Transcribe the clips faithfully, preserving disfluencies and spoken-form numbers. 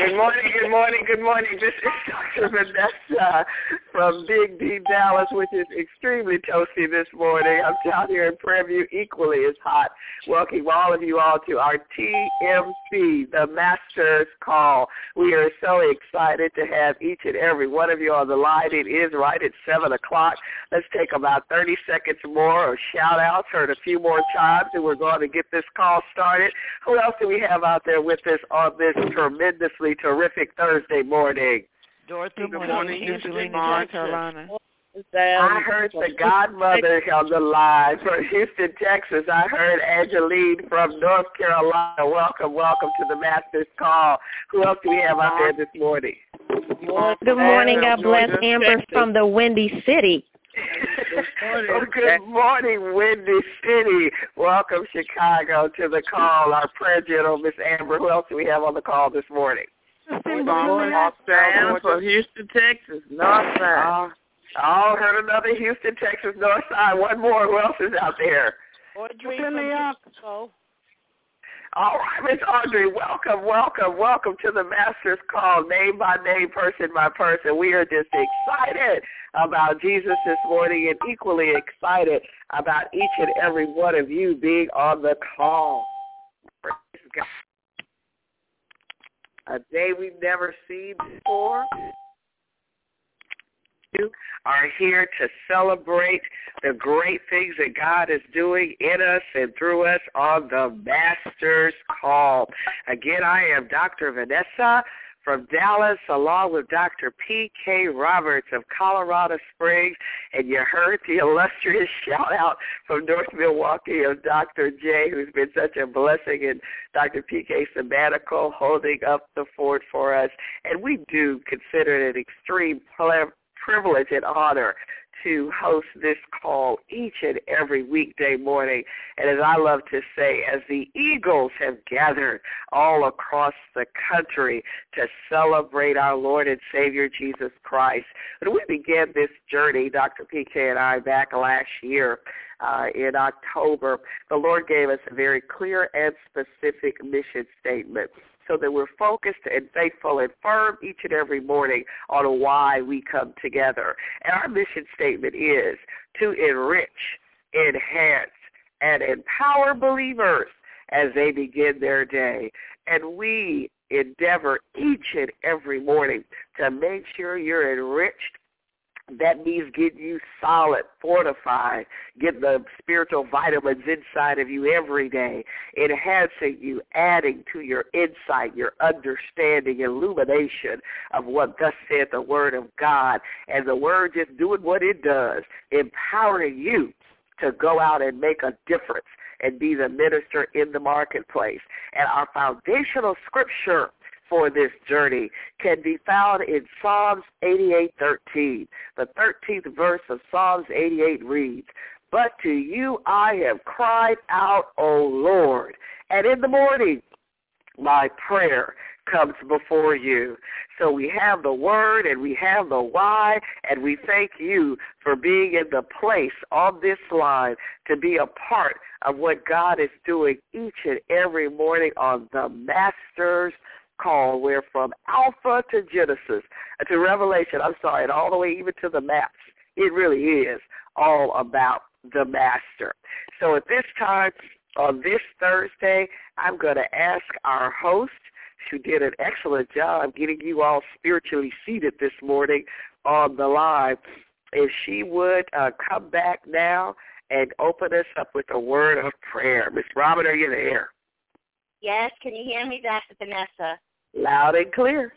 Good morning, good morning, good morning. This is Doctor Vanessa from Big D, Dallas, which is extremely toasty this morning. I'm down here in Prairie View, equally as hot. Welcome all of you all to our T M C, the Master's Call. We are so excited to have each and every one of you on the line. It is right at seven o'clock. Let's take about thirty seconds more of shout-outs, heard a few more times, and we're going to get this call started. Who else do we have out there with us on this tremendously terrific Thursday morning? Dorothy, good morning. Angelina, North Carolina. I heard the godmother on the line from Houston, Texas. I heard Angeline from North Carolina. Welcome, welcome to the Master's Call. Who else do we have out there this morning? Good morning. God bless. Amber from the Windy City. Oh, good morning, Windy City. Welcome, Chicago, to the call. Our prayer general, Miss Amber. Who else do we have on the call this morning? Good morning, Sam from Houston, Texas, North Side. Uh, oh, heard another Houston, Texas, North Side. One more. Who else is out there? Audrey from Mexico. All right, Miss Audrey, welcome, welcome, welcome to the Master's Call, name by name, person by person. We are just excited about Jesus this morning and equally excited about each and every one of you being on the call. Praise God. A day we've never seen before. You are here to celebrate the great things that God is doing in us and through us on the Master's Call. Again, I am Doctor Vanessa from Dallas, along with Doctor P K Roberts of Colorado Springs, and you heard the illustrious shout-out from North Milwaukee of Doctor J, who's been such a blessing, and Doctor P K Sabbatical holding up the fort for us. And we do consider it an extreme pleasure, privilege and honor to host this call each and every weekday morning. And as I love to say, as the Eagles have gathered all across the country to celebrate our Lord and Savior Jesus Christ. When we began this journey, Doctor P K and I, back last year uh, in October, the Lord gave us a very clear and specific mission statement, so that we're focused and faithful and firm each and every morning on why we come together. And our mission statement is to enrich, enhance, and empower believers as they begin their day. And we endeavor each and every morning to make sure you're enriched. That means getting you solid, fortified, getting the spiritual vitamins inside of you every day, enhancing you, adding to your insight, your understanding, illumination of what thus said the Word of God, and the Word just doing what it does, empowering you to go out and make a difference and be the minister in the marketplace. And our foundational scripture for this journey can be found in Psalms eighty-eight thirteen. The thirteenth verse of Psalms eighty-eight reads, "But to you I have cried out, O Lord, and in the morning my prayer comes before you." So we have the word and we have the why, and we thank you for being in the place on this line to be a part of what God is doing each and every morning on the Master's Call. We're from Alpha to Genesis, to Revelation, I'm sorry, and all the way even to the maps. It really is all about the Master. So at this time, on this Thursday, I'm going to ask our host, who did an excellent job getting you all spiritually seated this morning on the line, if she would uh, come back now and open us up with a word of prayer. Miss Robin, are you there? Yes, can you hear me, Doctor Vanessa? Loud and clear.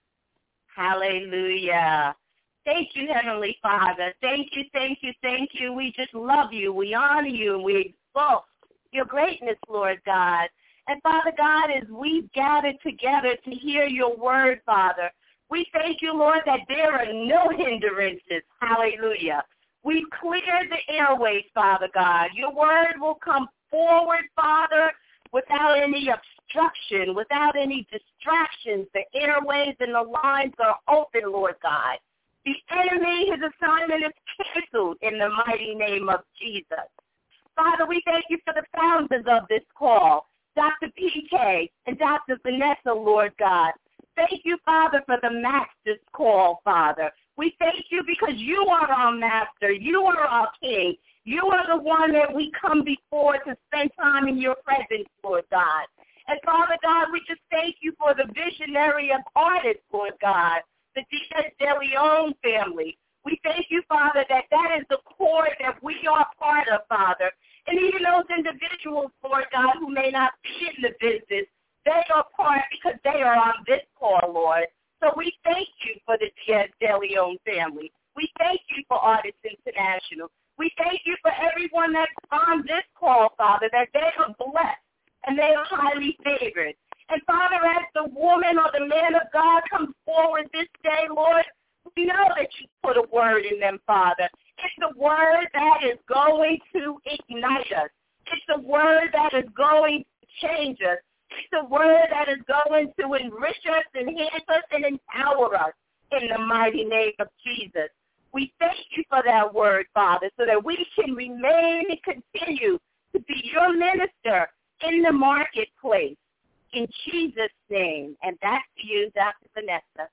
Hallelujah. Thank you, Heavenly Father. Thank you, thank you, thank you. We just love you. We honor you, and we exalt your greatness, Lord God. And, Father God, as we've gathered together to hear your word, Father, we thank you, Lord, that there are no hindrances. Hallelujah. We've cleared the airways, Father God. Your word will come forward, Father, without any obstruction, without any distractions. The airways and the lines are open, Lord God. The enemy, his assignment is canceled in the mighty name of Jesus. Father, we thank you for the founders of this call, Doctor P K and Doctor Vanessa, Lord God. thank you, Father, for the master's call, Father. We thank you because you are our master. You are our king. You are the one that we come before to spend time in your presence, Lord God. And, Father God, we just thank you for the visionary of artists, Lord God, the Diaz de Leon family. We thank you, Father, that that is the core that we are part of, Father. And even those individuals, Lord God, who may not be in the business, they are part because they are on this call, Lord. So we thank you for the Diaz de Leon family. We thank you for Artists International. We thank you for everyone that's on this call, Father, that they are blessed and they are highly favored. And, Father, as the woman or the man of God comes forward this day, Lord, we know that you put a word in them, Father. It's a word that is going to ignite us. It's a word that is going to change us. It's a word that is going to enrich us, enhance us, and empower us in the mighty name of Jesus. We thank you for that word, Father, so that we can remain and continue to be your minister in the marketplace. In Jesus' name. And back to you, Doctor Vanessa.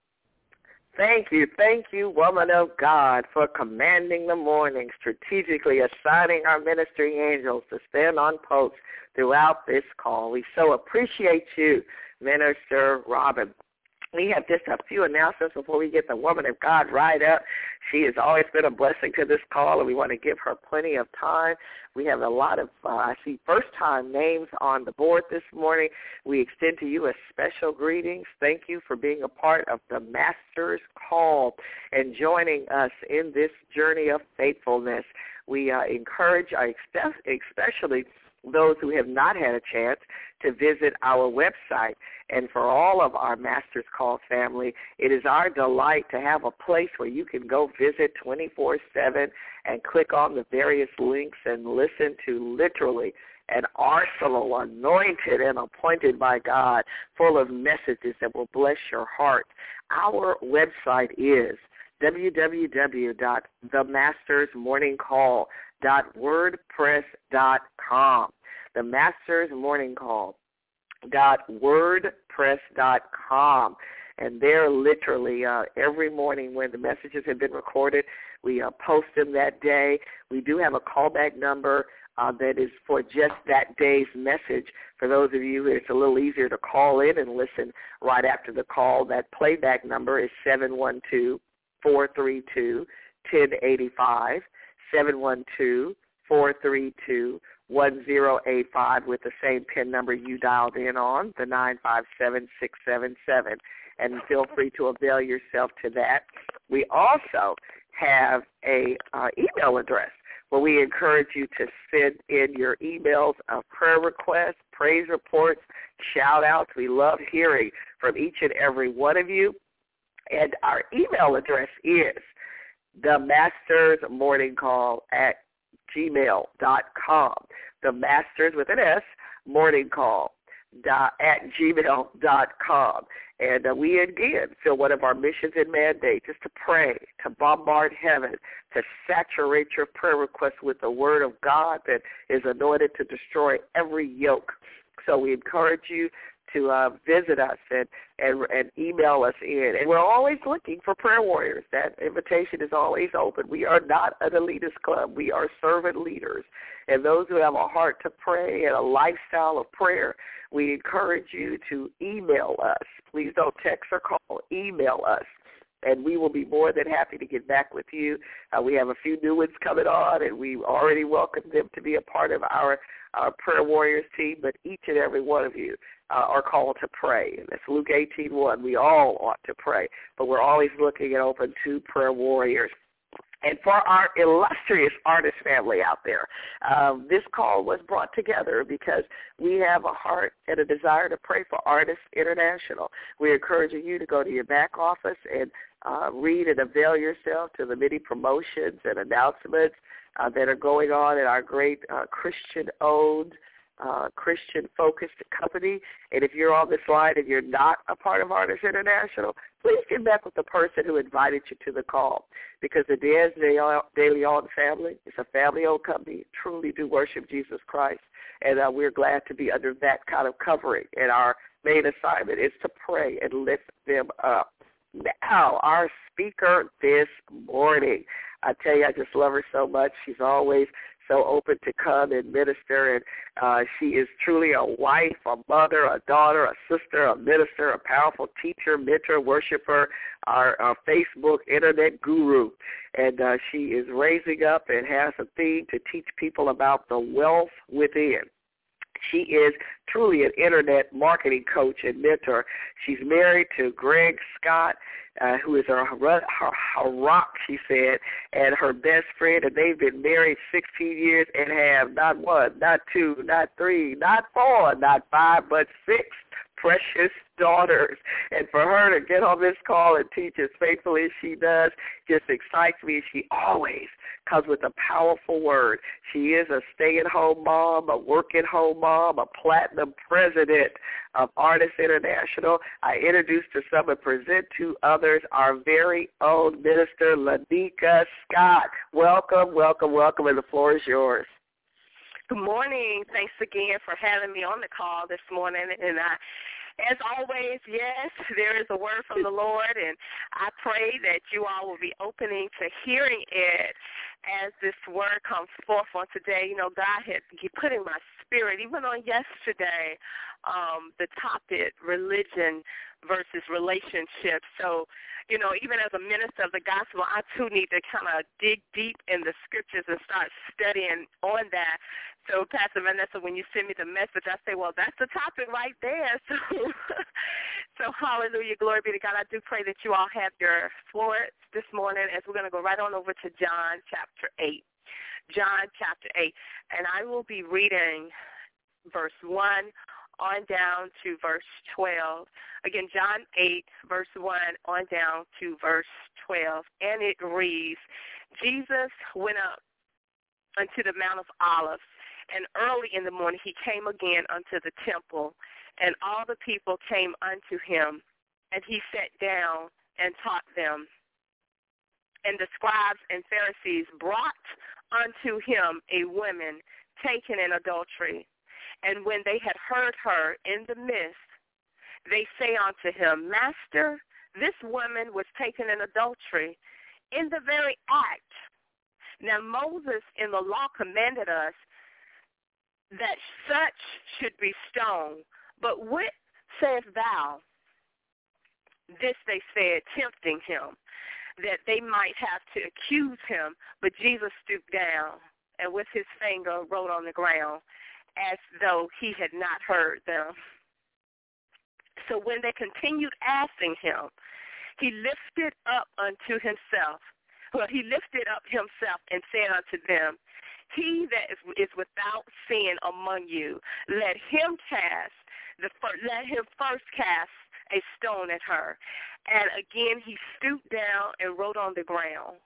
Thank you. Thank you, woman of God, for commanding the morning, strategically assigning our ministering angels to stand on post throughout this call. We so appreciate you, Minister Robin. We have just a few announcements before we get the woman of God right up. She has always been a blessing to this call, and we want to give her plenty of time. We have a lot of, uh, I see, first-time names on the board this morning. We extend to you a special greetings. Thank you for being a part of the Master's Call and joining us in this journey of faithfulness. We uh, encourage, uh, especially those who have not had a chance to visit our website. And for all of our Master's Call family, it is our delight to have a place where you can go visit twenty-four seven and click on the various links and listen to literally an arsenal anointed and appointed by God full of messages that will bless your heart. Our website is w w w dot the masters morning call dot wordpress dot com. The Masters Morning Call dot wordpress dot com. And there literally uh, every morning when the messages have been recorded, we uh, post them that day. We do have a callback number uh, that is for just that day's message. For those of you, it's a little easier to call in and listen right after the call. That playback number is seven one two, four three two, one zero eight five, seven one two, four three two, one zero eight five with the same PIN number you dialed in on, the nine five seven six seven seven. And feel free to avail yourself to that. We also have a uh, email address where we encourage you to send in your emails of prayer requests, praise reports, shout-outs. We love hearing from each and every one of you. And our email address is the Masters Morning Call at gmail dot com. The Masters with an S, Morning Call dot, at gmail dot com. And uh, we, again, feel one of our missions and mandates is to pray, to bombard heaven, to saturate your prayer requests with the word of God that is anointed to destroy every yoke. So we encourage you to uh, visit us and, and and email us in. And we're always looking for prayer warriors. That invitation is always open. We are not an elitist club. We are servant leaders. And those who have a heart to pray and a lifestyle of prayer, we encourage you to email us. Please don't text or call. Email us. And we will be more than happy to get back with you. Uh, we have a few new ones coming on, and we already welcome them to be a part of our, our Prayer Warriors team. But each and every one of you uh, are called to pray. And that's Luke eighteen one. We all ought to pray. But we're always looking and open to prayer warriors. And for our illustrious artist family out there, um, this call was brought together because we have a heart and a desire to pray for Artists International. We're encouraging you to go to your back office and uh, read and avail yourself to the many promotions and announcements uh, that are going on in our great uh, Christian-owned, uh, Christian-focused company. And if you're on this line and you're not a part of Artists International, please get back with the person who invited you to the call, because the Diaz de Leon family is a family-owned company, truly do worship Jesus Christ, and uh, we're glad to be under that kind of covering. And our main assignment is to pray and lift them up. Now, our speaker this morning, I tell you, I just love her so much. She's always so open to come and minister, and uh, she is truly a wife, a mother, a daughter, a sister, a minister, a powerful teacher, mentor, worshiper, our, our Facebook internet guru, and uh, she is raising up and has a theme to teach people about the wealth within. She is truly an internet marketing coach and mentor. She's married to Greg Scott, uh, who is her, her, her rock, she said, and her best friend, and they've been married sixteen years and have not one, not two, not three, not four, not five, but six precious daughters. And for her to get on this call and teach as faithfully as she does just excites me. She always comes with a powerful word. She is a stay-at-home mom, a work-at-home mom, a platinum president of Artists International. I introduce to some and present to others our very own Minister Lanika Scott. Welcome, welcome, welcome, and the floor is yours. Good morning. Thanks again for having me on the call this morning. And I, as always, yes, there is a word from the Lord, and I pray that you all will be opening to hearing it as this word comes forth on today. You know, God had he put in my spirit, even on yesterday, um, the topic, religion versus relationship. So, you know, even as a minister of the gospel, I too need to kind of dig deep in the scriptures and start studying on that. So, Pastor Vanessa, when you send me the message, I say, well, that's the topic right there. So, so hallelujah, glory be to God. I do pray that you all have your swords this morning as we're going to go right on over to John chapter eight. John chapter eight. And I will be reading verse one on down to verse twelve. Again, John eight, verse one on down to verse twelve. And it reads, Jesus went up unto the Mount of Olives, and early in the morning he came again unto the temple, and all the people came unto him, and he sat down and taught them. And the scribes and Pharisees brought unto him a woman taken in adultery. And when they had heard her in the midst, they say unto him, Master, this woman was taken in adultery in the very act. Now Moses in the law commanded us that such should be stoned. But what sayest thou? This they said, tempting him, that they might have to accuse him. But Jesus stooped down and with his finger wrote on the ground, as though he had not heard them. So when they continued asking him, he lifted up unto himself, well, he lifted up himself and said unto them, He that is, is without sin among you, let him cast the first, let him first cast a stone at her. And again he stooped down and wrote on the ground.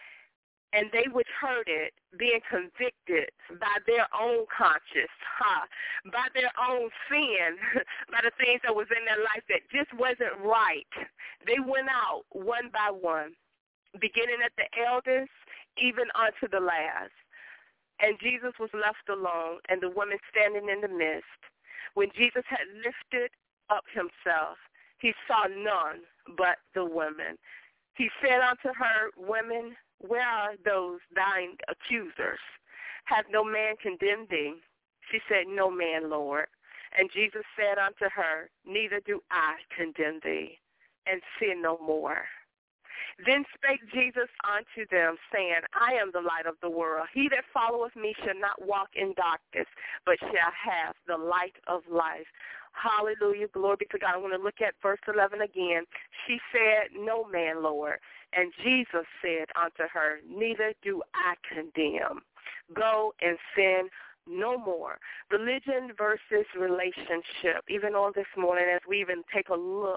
And they which heard it, being convicted by their own conscience, huh, by their own sin, by the things that was in their life that just wasn't right, they went out one by one, beginning at the eldest, even unto the last. And Jesus was left alone, and the woman standing in the midst. When Jesus had lifted up himself, he saw none but the women. He said unto her, Women, where are those thine accusers? Hath no man condemned thee? She said, No man, Lord. And Jesus said unto her, Neither do I condemn thee, and sin no more. Then spake Jesus unto them, saying, I am the light of the world. He that followeth me shall not walk in darkness, but shall have the light of life. Hallelujah. Glory be to God. I want to look at verse eleven again. She said, No man, Lord. And Jesus said unto her, Neither do I condemn. Go and sin no more. Religion versus relationship. Even on this morning, as we even take a look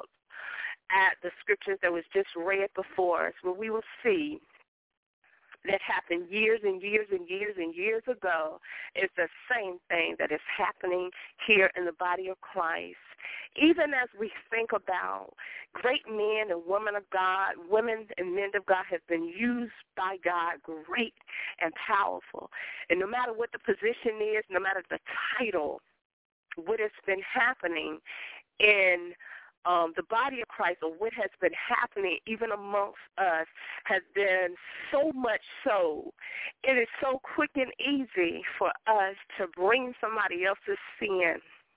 at the scriptures that was just read before us, where we will see that happened years and years and years and years ago, is the same thing that is happening here in the body of Christ. Even as we think about great men and women of God, women and men of God have been used by God, great and powerful. And no matter what the position is, no matter the title, what has been happening in um, the body of Christ, or what has been happening even amongst us, has been so much so, it is so quick and easy for us to bring somebody else's sin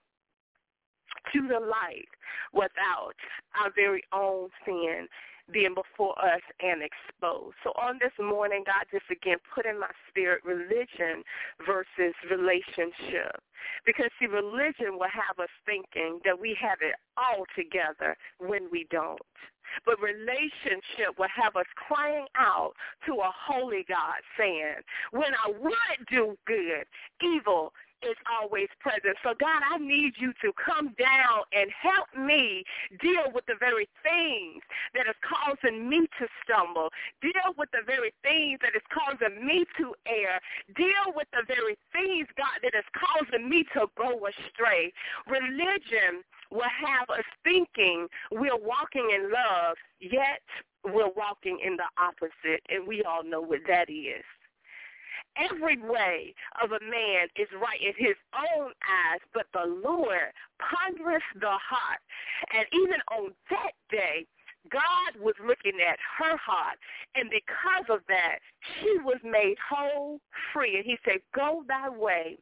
to the light without our very own sin being before us and exposed. So on this morning, God just again put in my spirit religion versus relationship. Because, see, religion will have us thinking that we have it all together when we don't. But relationship will have us crying out to a holy God saying, when I would do good, evil is always present. So, God, I need you to come down and help me deal with the very things that is causing me to stumble, deal with the very things that is causing me to err, deal with the very things, God, that is causing me to go astray. Religion will have us thinking we're walking in love, yet we're walking in the opposite, and we all know what that is. Every way of a man is right in his own eyes, but the Lord pondereth the heart. And even on that day, God was looking at her heart, and because of that, she was made whole, free. And he said, go thy way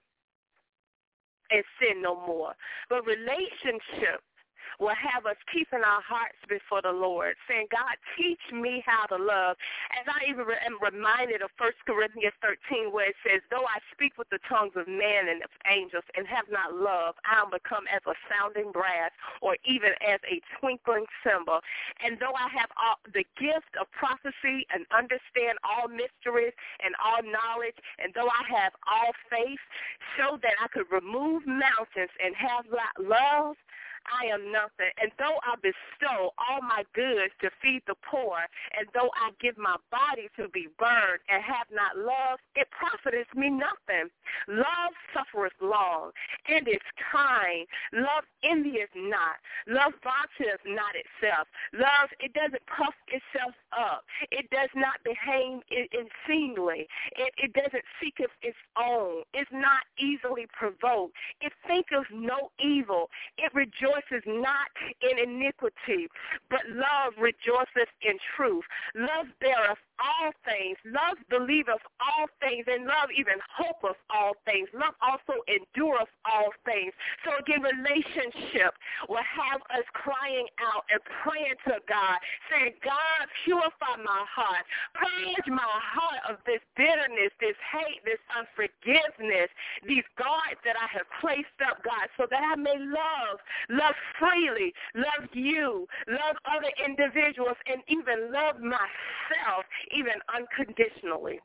and sin no more. But relationship will have us keeping our hearts before the Lord, saying, God, teach me how to love. As I even am reminded of First Corinthians thirteen, where it says, though I speak with the tongues of men and of angels and have not love, I am become as a sounding brass, or even as a twinkling cymbal. And though I have all, the gift of prophecy and understand all mysteries and all knowledge, and though I have all faith so that I could remove mountains and have love, I am nothing. And though I bestow all my goods to feed the poor, and though I give my body to be burned and have not love, it profiteth me nothing. Love suffereth long and is kind. Love envieth not. Love vaunteth not itself. Love, it doesn't puff itself up. It does not behave unseemly. It, it doesn't seek its own. It's not easily provoked. It thinketh no evil. It rejoices not in iniquity, but love rejoiceth in truth. Love beareth all things. Love believeth all things, and love even hopeth all things. Love also endureth all things. So again, relationship will have us crying out and praying to God, saying, God, purify my heart. Purge my heart of this bitterness, this hate, this unforgiveness, these guards that I have placed up, God, so that I may love, love freely, love you, love other individuals, and even love myself, even unconditionally.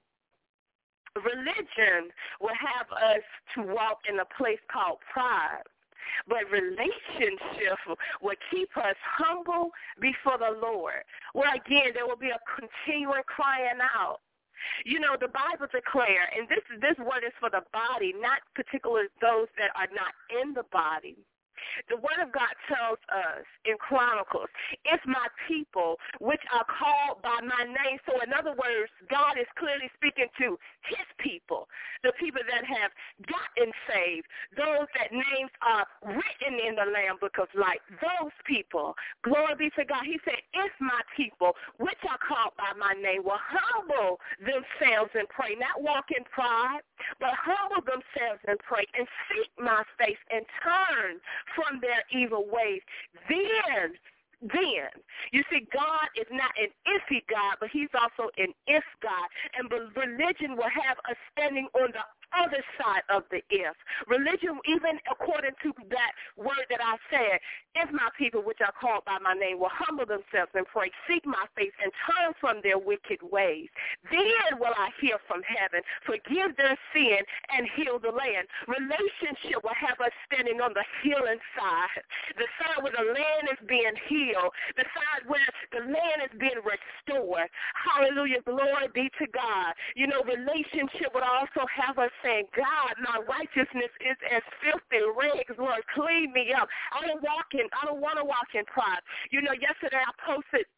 Religion will have us to walk in a place called pride, but relationship will keep us humble before the Lord, where again there will be a continuing crying out. You know, the Bible declares, and this, this word is for the body, not particularly those that are not in the body. The Word of God tells us in Chronicles, if my people, which are called by my name. So in other words, God is clearly speaking to his people, the people that have gotten saved, those that names are written in the Lamb Book of Life, those people. Glory be to God. He said, if my people, which are called by my name, will humble themselves and pray, not walk in pride, but humble themselves and pray and seek my face and turn from their evil ways, then, then, you see, God is not an iffy God, but he's also an if God. And religion will have us standing on the other side of the if. Religion, even according to that word that I said, if my people which are called by my name will humble themselves and pray, seek my face and turn from their wicked ways, then will I hear from heaven, forgive their sin, and heal the land. Relationship will have us standing on the healing side, the side where the land is being healed, the side where the land is being restored. Hallelujah, glory be to God. You know, relationship will also have us saying, God, my righteousness is as filthy rags. Lord, clean me up. I don't walk in, I don't want to walk in pride. You know, yesterday I posted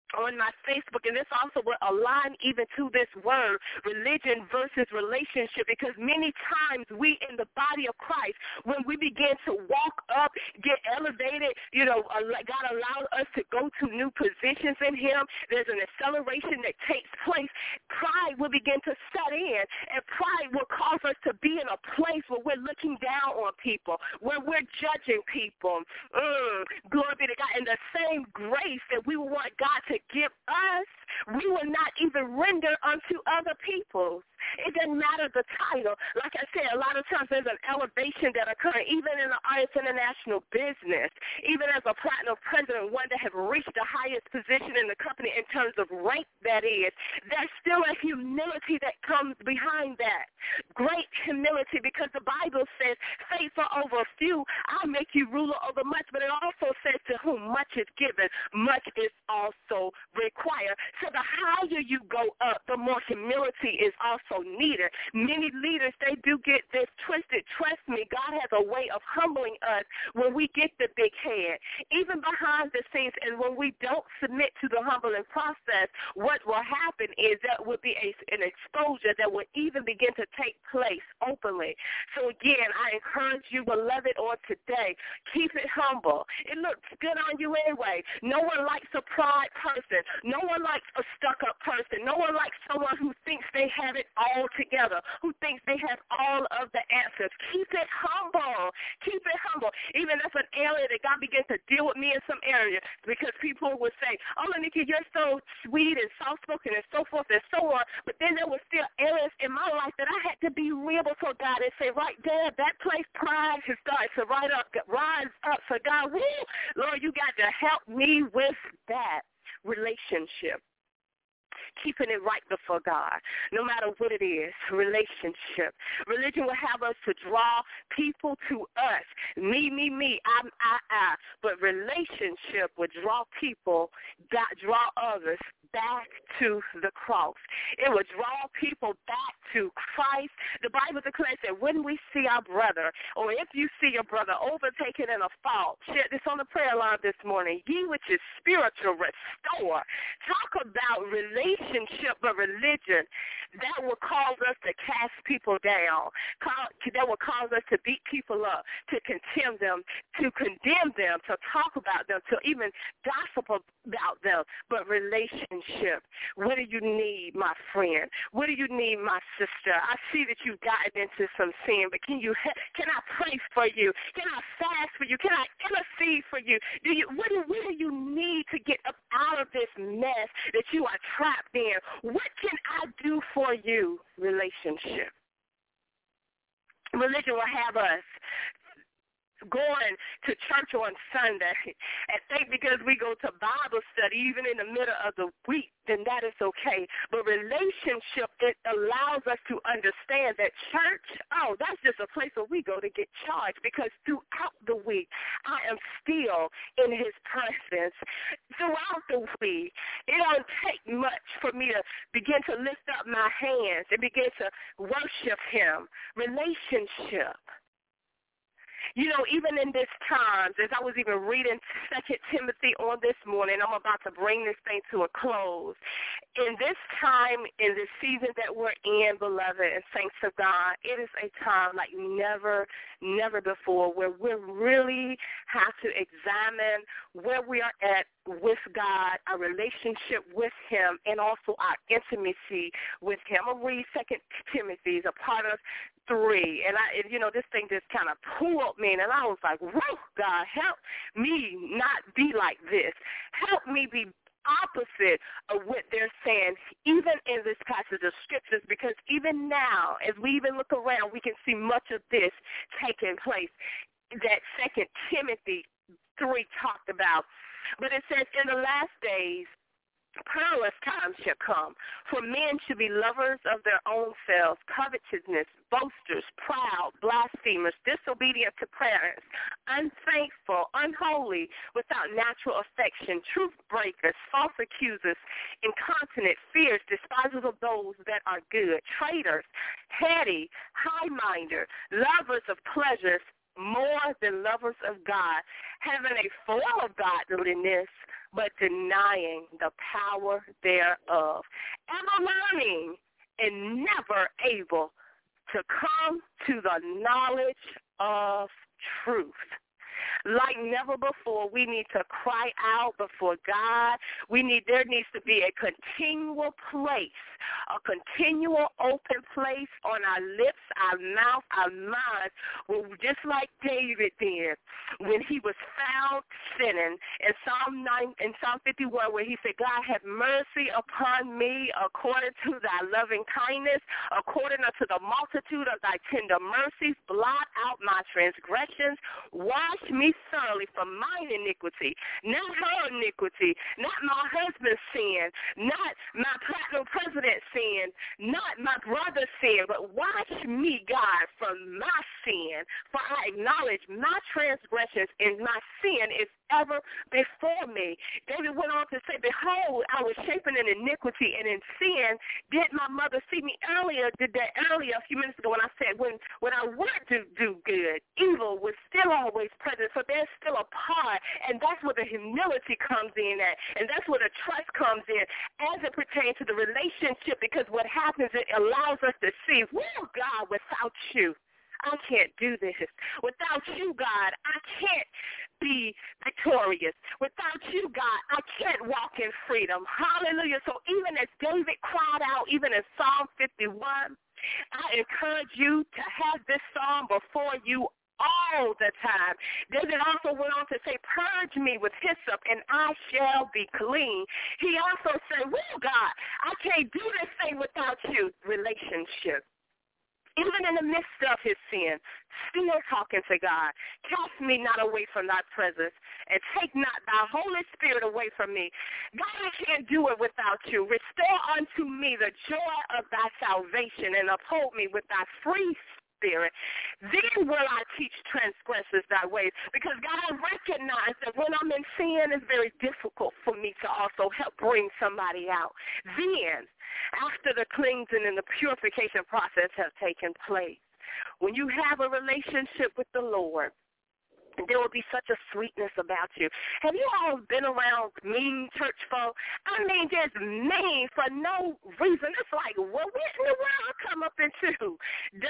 on my Facebook, and this also will align even to this word, religion versus relationship, because many times we in the body of Christ, when we begin to walk up, get elevated, you know, God allowed us to go to new positions in him, there's an acceleration that takes place. Pride will begin to set in, and pride will cause us to be in a place where we're looking down on people, where we're judging people. Mm, glory be to God. And the same grace that we want God to give us, we will not even render unto other people. It doesn't matter the title. Like I said, a lot of times there's an elevation that occurs, even in the Arts International business, even as a platinum president, one that has reached the highest position in the company in terms of rank that is, there's still a humility that comes behind that. Great humility, because the Bible says, faithful over a few, I'll make you ruler over much, but it also says to whom much is given, much is also required. So the higher you go up, the more humility is also needed. Many leaders, they do get this twisted. Trust me, God has a way of humbling us when we get the big head, even behind the scenes. And when we don't submit to the humbling process, what will happen is that will be a, an exposure that will even begin to take place openly. So again, I encourage you, beloved, on today, keep it humble. It looks good on you anyway. No one likes a pride person. No one likes a stuck-up person. No one likes someone who thinks they have it all together, who thinks they have all of the answers. Keep it humble. Keep it humble. Even if an area that God begins to deal with me in some area, because people would say, oh, Nikki, you're so sweet and soft-spoken and so forth and so on, but then there were still areas in my life that I had to be real before God and say, right there, that place, pride has started to rise up, rise up. So God, woo, Lord, you got to help me with that relationship. Keeping it right before God, no matter what it is, relationship. Religion will have us to draw people to us. Me, me, me, I, I, I. But relationship will draw people, draw others back to the cross. It will draw people back to Christ. The Bible declares that when we see our brother, or if you see your brother overtaken in a fault, share this on the prayer line this morning, ye which is spiritual, restore. Talk about relationship but religion. That will cause us to cast people down. That will cause us to beat people up, to condemn them, to condemn them, to talk about them, to even gossip about them. But relationship, what do you need, my friend? What do you need, my sister? I see that you've gotten into some sin, but can you? Can I pray for you? Can I fast for you? Can I intercede for you? Do you? What do, what do you need to get up out of this mess that you are trapped in? What can I do for you? Relationship. Religion will have us going to church on Sunday and think because we go to Bible study even in the middle of the week, then that is okay. But relationship, it allows us to understand that church, oh, that's just a place where we go to get charged, because throughout the week I am still in his presence. Throughout the week, it don't take much for me to begin to lift up my hands and begin to worship him. Relationship. You know, even in this time, as I was even reading Second Timothy on this morning, I'm about to bring this thing to a close. In this time, in this season that we're in, beloved and saints of God, it is a time like never, never before, where we really have to examine where we are at with God, our relationship with him, and also our intimacy with him. I'm going to read Second Timothy, a part of three, and I, you know, this thing just kind of pulled me, and I was like, whoa, God, help me not be like this. Help me be opposite of what they're saying, even in this passage of scriptures, because even now, as we even look around, we can see much of this taking place that Second Timothy three talked about. But it says, in the last days, perilous times shall come, for men should be lovers of their own selves, covetousness, boasters, proud, blasphemers, disobedient to parents, unthankful, unholy, without natural affection, truth breakers, false accusers, incontinent, fierce, despisers of those that are good, traitors, heady, high-minded, lovers of pleasures more than lovers of God, having a form of godliness, but denying the power thereof, ever learning and never able to come to the knowledge of truth. Like never before, we need to cry out before God. We need there needs to be a continual place, a continual open place on our lips, our mouth, our minds, well, just like David did when he was found sinning in Psalm nine, in Psalm fifty-one, where he said, God, have mercy upon me according to thy loving kindness, according unto the multitude of thy tender mercies, blot out my transgressions, wash me thoroughly from mine iniquity, not her iniquity, not my husband's sin, not my platinum president's sin, not my brother's sin, but wash me, God, from my sin, for I acknowledge my transgressions and my sin is ever before me. David went on to say, behold, I was shapen in iniquity and in sin. Did my mother see me earlier, did that earlier a few minutes ago when I said, when, when I would do, do good, evil was still always present. So there's still a part, and that's where the humility comes in at, and that's where the trust comes in as it pertains to the relationship, because what happens, it allows us to see, whoa, God, without you, I can't do this. Without you, God, I can't be victorious. Without you, God, I can't walk in freedom. Hallelujah. So even as David cried out, even in Psalm fifty-one, I encourage you to have this psalm before you all the time. David also went on to say, purge me with hyssop and I shall be clean. He also said, well, God, I can't do this thing without you. Relationship. Even in the midst of his sin, still talking to God. Cast me not away from thy presence, and take not thy Holy Spirit away from me. God, I can't do it without you. Restore unto me the joy of thy salvation, and uphold me with thy free Spirit. Then will I teach transgressors thy ways. Because God, I recognize that when I'm in sin, it's very difficult for me to also help bring somebody out. Then, after the cleansing and the purification process have taken place, when you have a relationship with the Lord, there will be such a sweetness about you. Have you all been around mean church folk? I mean, just mean for no reason. It's like, well, what in the world I come up into?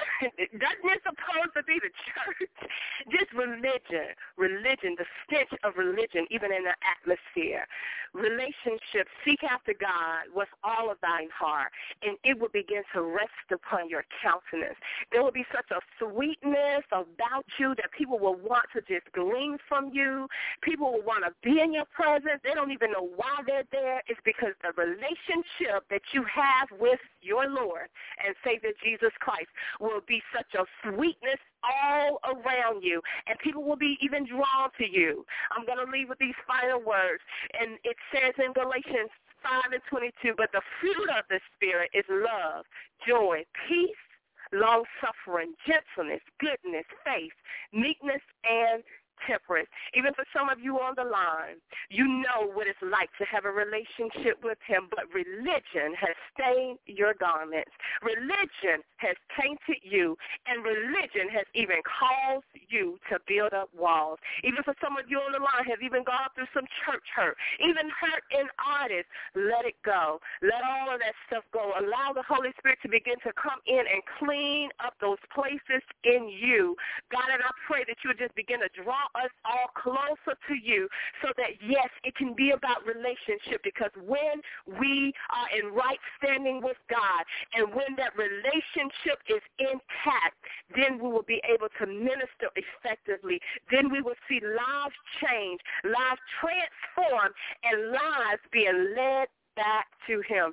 Doesn't it supposed to be the church? Just religion, religion, the stench of religion, even in the atmosphere. Relationship, seek after God with all of thine heart, and it will begin to rest upon your countenance. There will be such a sweetness about you that people will want to just glean from you. People will want to be in your presence. They don't even know why they're there. It's because the relationship that you have with your Lord and Savior Jesus Christ will be such a sweetness all around you, and people will be even drawn to you. I'm going to leave with these final words, and it says in Galatians five and twenty-two, but the fruit of the Spirit is love, joy, peace, long-suffering, gentleness, goodness, faith, meekness, and temperance. Even for some of you on the line, you know what it's like to have a relationship with him, but religion has stained your garments. Religion has tainted you, and religion has even caused you to build up walls. Even for some of you on the line have even gone through some church hurt, even hurt in artists. Let it go. Let all of that stuff go. Allow the Holy Spirit to begin to come in and clean up those places in you. God, and I pray that you would just begin to draw us all closer to you so that, yes, it can be about relationship, because when we are in right standing with God and when that relationship is intact, then we will be able to minister effectively. Then we will see lives change, lives transformed, and lives being led back to him.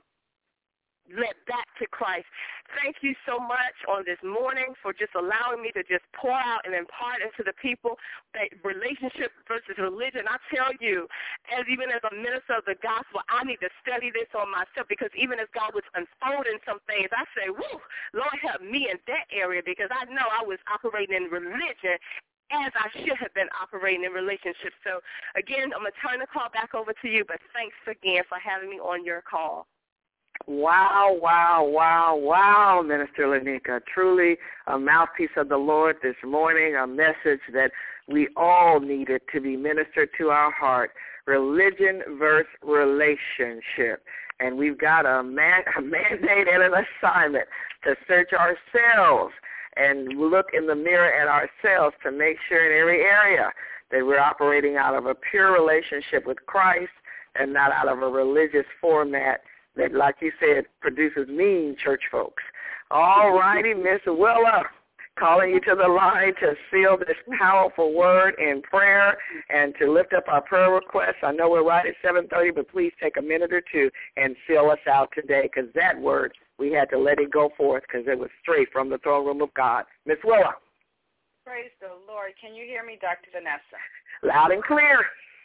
Led back to Christ. Thank you so much on this morning for just allowing me to just pour out and impart into the people that relationship versus religion. I tell you, as even as a minister of the gospel, I need to study this on myself, because even as God was unfolding some things, I say, woo, Lord help me in that area, because I know I was operating in religion as I should have been operating in relationships. So, again, I'm going to turn the call back over to you, but thanks again for having me on your call. Wow, wow, wow, wow, Minister Lanika. Truly a mouthpiece of the Lord this morning, a message that we all needed to be ministered to our heart. Religion versus relationship. And we've got a, man, a mandate and an assignment to search ourselves and look in the mirror at ourselves to make sure in every area that we're operating out of a pure relationship with Christ and not out of a religious format that, like you said, produces mean church folks. All righty, Miss Willa, calling you to the line to seal this powerful word in prayer and to lift up our prayer requests. I know we're right at seven thirty, but please take a minute or two and seal us out today, because that word, we had to let it go forth because it was straight from the throne room of God. Miss Willa. Praise the Lord. Can you hear me, Doctor Vanessa? Loud and clear.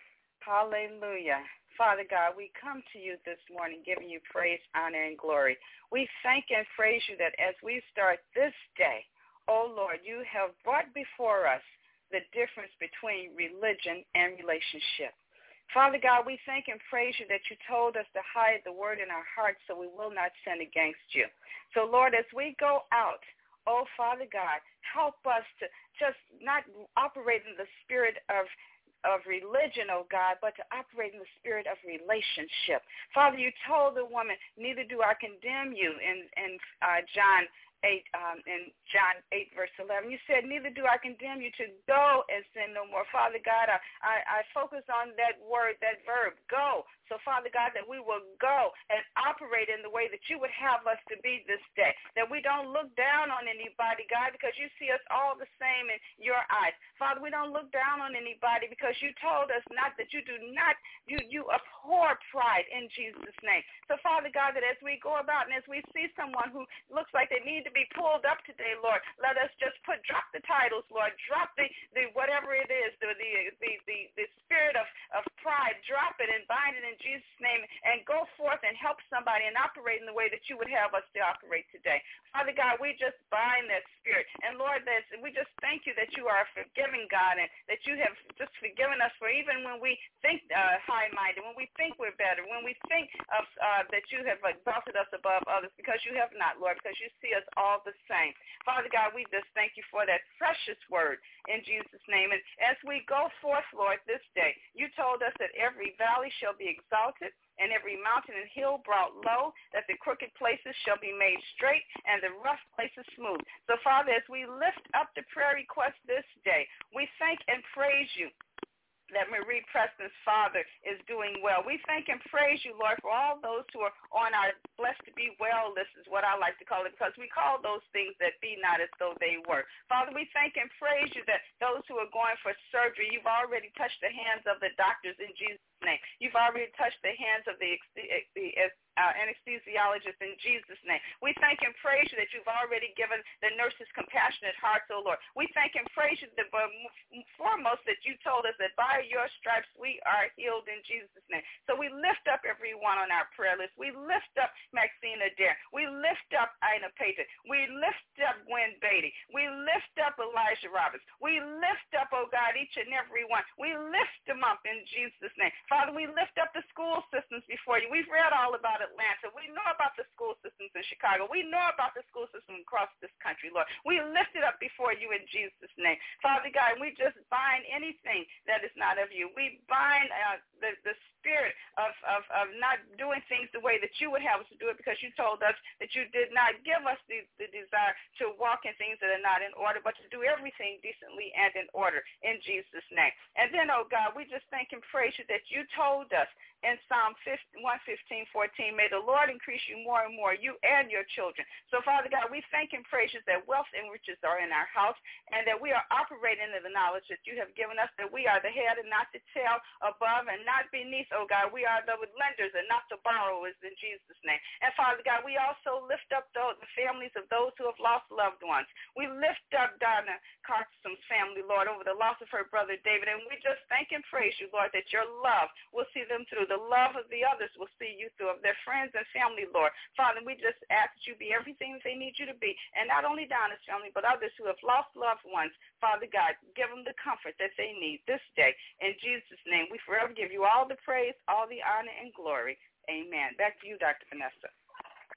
Hallelujah. Father God, we come to you this morning giving you praise, honor, and glory. We thank and praise you that as we start this day, oh Lord, you have brought before us the difference between religion and relationship. Father God, we thank and praise you that you told us to hide the word in our hearts so we will not sin against you. So, Lord, as we go out, oh, Father God, help us to just not operate in the spirit of of religion, oh God, but to operate in the spirit of relationship. Father, you told the woman, neither do I condemn you in, in uh, John eight, um, in John eight, verse eleven. You said, neither do I condemn you to go and sin no more. Father God, I, I, I focus on that word, that verb, go. So, Father God, that we will go and operate in the way that you would have us to be this day, that we don't look down on anybody, God, because you see us all the same in your eyes. Father, we don't look down on anybody because you told us not that you do not, you, you abhor pride in Jesus' name. So, Father God, that as we go about and as we see someone who looks like they need to be pulled up today, Lord, let us just put, drop the titles, Lord, drop the, the whatever it is, the, the, the, the, the spirit of, of pride, drop it and bind it in Jesus' name, and go forth and help somebody and operate in the way that you would have us to operate today. Father God, we just bind that spirit. And Lord, that we just thank you that you are a forgiving God and that you have just forgiven us for even when we think uh, high-minded, when we think we're better, when we think of uh, that you have exalted us above others, because you have not, Lord, because you see us all the same. Father God, we just thank you for that precious word in Jesus' name. And as we go forth, Lord, this day, you told us that every valley shall be exalted and every mountain and hill brought low, that the crooked places shall be made straight and the rough places smooth. So, Father, as we lift up the prayer request this day, we thank and praise you that Marie Preston's father is doing well. We thank and praise you, Lord, for all those who are on our blessed to be well list is what I like to call it, because we call those things that be not as though they were. Father, we thank and praise you that those who are going for surgery, you've already touched the hands of the doctors in Jesus' name. You've already touched the hands of the, the uh, anesthesiologists in Jesus' name. We thank and praise you that you've already given the nurses compassionate hearts, oh Lord. We thank and praise you that, uh, foremost that you told us that by your stripes we are healed in Jesus' name. So we lift up everyone on our prayer list. We lift up Maxine Adair. We lift up Ina Payton. We lift up Gwen Beatty. We lift up Elijah Roberts. We lift up, oh God, each and every one. We lift them up in Jesus' name. Father, we lift up the school systems before you. We've read all about Atlanta. We know about the school systems in Chicago. We know about the school system across this country, Lord. We lift it up before you in Jesus' name. Father God, we just bind anything that is not of you. We bind uh, the, the spirit of, of, of not doing things the way that you would have us to do it, because you told us that you did not give us the, the desire to walk in things that are not in order, but to do everything decently and in order in Jesus' name. And then, oh God, we just thank and praise you that you told us in Psalm one fifteen, fourteen, may the Lord increase you more and more, you and your children. So, Father God, we thank and praise you that wealth and riches are in our house, and that we are operating in the knowledge that you have given us, that we are the head and not the tail, above and not beneath, oh God. We are the lenders and not the borrowers in Jesus' name. And, Father God, we also lift up the, the families of those who have lost loved ones. We lift up Donna Carson's family, Lord, over the loss of her brother David, and we just thank and praise you, Lord, that your love will see them through. The love of the others will see you through, of their friends and family, Lord. Father, we just ask that you be everything that they need you to be, and not only Donna's family, but others who have lost loved ones. Father God, give them the comfort that they need this day. In Jesus' name, we forever give you all the praise, all the honor, and glory. Amen. Back to you, Doctor Vanessa.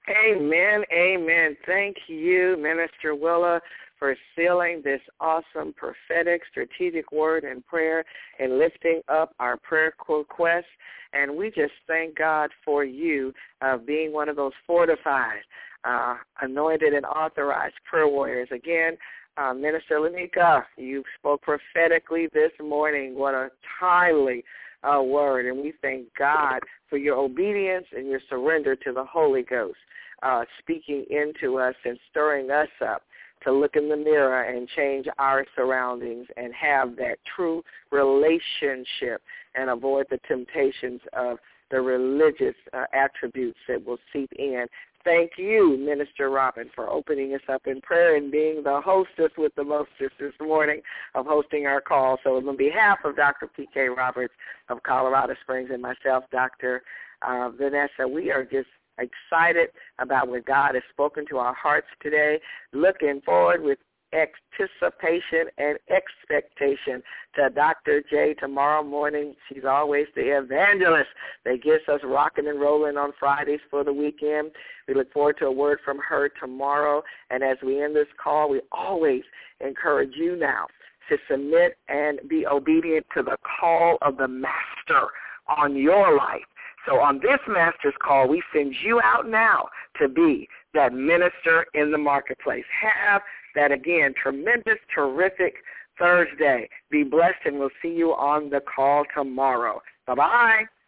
Amen, amen. Thank you, Minister Willa, for sealing this awesome prophetic strategic word and prayer and lifting up our prayer requests. And we just thank God for you uh, being one of those fortified, uh, anointed, and authorized prayer warriors. Again, uh, Minister Lanika, you spoke prophetically this morning. What a timely uh, word. And we thank God for your obedience and your surrender to the Holy Ghost, uh, speaking into us and stirring us up to look in the mirror and change our surroundings and have that true relationship and avoid the temptations of the religious uh, attributes that will seep in. Thank you, Minister Robin, for opening us up in prayer and being the hostess with the mostest this morning of hosting our call. So on behalf of Doctor P K Roberts of Colorado Springs and myself, Doctor Uh, Vanessa, we are just excited about what God has spoken to our hearts today, looking forward with anticipation and expectation to Doctor J tomorrow morning. She's always the evangelist that gets us rocking and rolling on Fridays for the weekend. We look forward to a word from her tomorrow. And as we end this call, we always encourage you now to submit and be obedient to the call of the Master on your life. So on this Master's call, we send you out now to be that minister in the marketplace. Have that, again, tremendous, terrific Thursday. Be blessed, and we'll see you on the call tomorrow. Bye-bye.